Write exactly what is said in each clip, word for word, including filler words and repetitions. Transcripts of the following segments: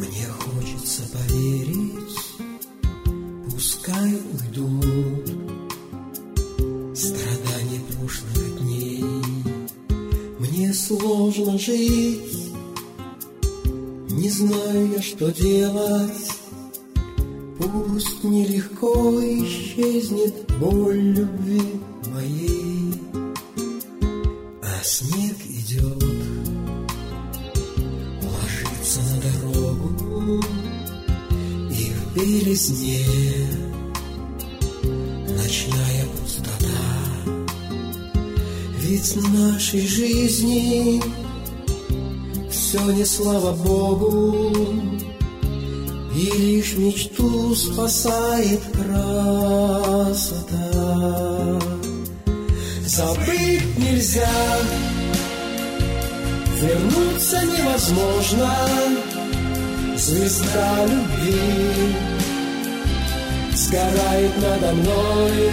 Мне хочется поверить, пускай уйдут страдания прошлых дней. Мне сложно жить, не знаю я, что делать. Пусть нелегко исчезнет боль любви моей, а снег идет, ложится на дорогу, и в белизне ночная пустота. Ведь в нашей жизни все не слава Богу, и лишь мечту спасает красота. Забыть нельзя, вернуться невозможно. Звезда любви сгорает надо мной.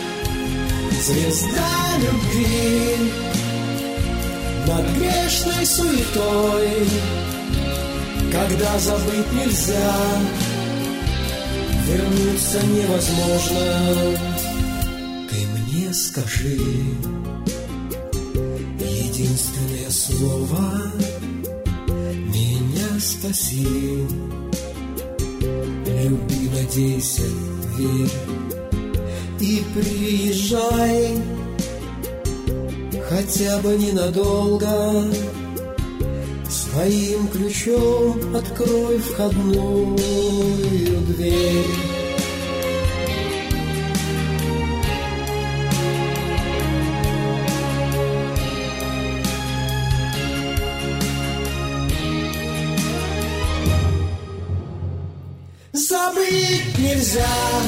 Звезда любви над грешной суетой. Когда забыть нельзя, вернуться невозможно. Ты мне скажи единственное слово, меня спаси. Люби, надейся, верь и приезжай, хотя бы ненадолго. Своим ключом открой входную дверь. Забыть нельзя,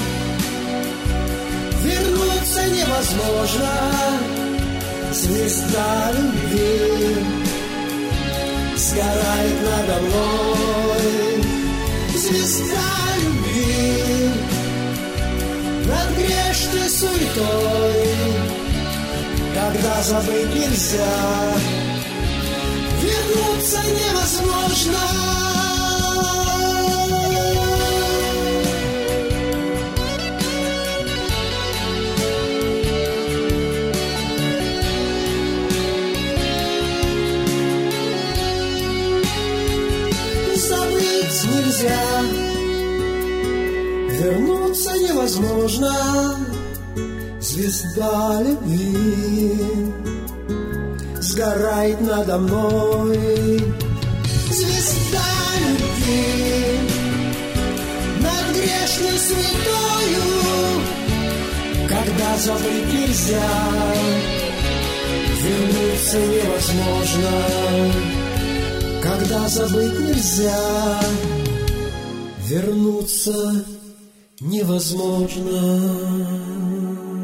вернуться невозможно. Звезда любви сгорает надо мной. Звезда любви над грешной суетой. Когда забыть нельзя, вернуться невозможно. Нельзя, вернуться невозможно. Звезда любви сгорает надо мной. Звезда любви над грешной суетою. Когда забыть нельзя, вернуться невозможно. Когда забыть нельзя, вернуться невозможно.